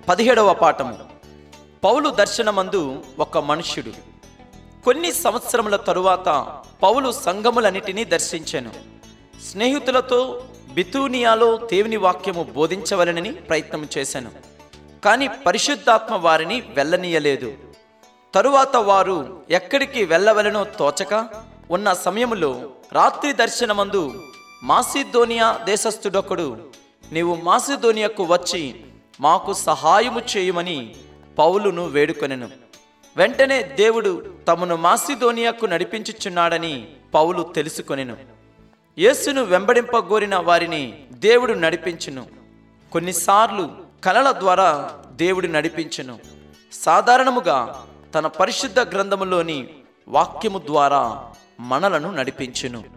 17వ పాఠము. పౌలు దర్శనమందు ఒక మనుష్యుడు. కొన్ని సంవత్సరముల తరువాత పౌలు సంఘములన్నిటినీ దర్శించెను. స్నేహితులతో బితూనియాలో దేవుని వాక్యము బోధించవలనని ప్రయత్నం చేశాను. కానీ పరిశుద్ధాత్మ వారిని వెళ్ళనీయలేదు. తరువాత వారు ఎక్కడికి వెళ్ళవలనో తోచక ఉన్న సమయములో రాత్రి దర్శనమందు మాసిదోనియా దేశస్థుడొకడు, నీవు మాసిదోనియాకు వచ్చి మాకు సహాయము చేయమని పౌలును వేడుకొనెను. వెంటనే దేవుడు తమను మాసిదోనియాకు నడిపించుచున్నాడని పౌలు తెలుసుకొనెను. యేసును వెంబడింపగోరిన వారిని దేవుడు నడిపించును. కొన్నిసార్లు కలల ద్వారా దేవుడు నడిపించును. సాధారణముగా తన పరిశుద్ధ గ్రంథములోని వాక్యము ద్వారా మనలను నడిపించును.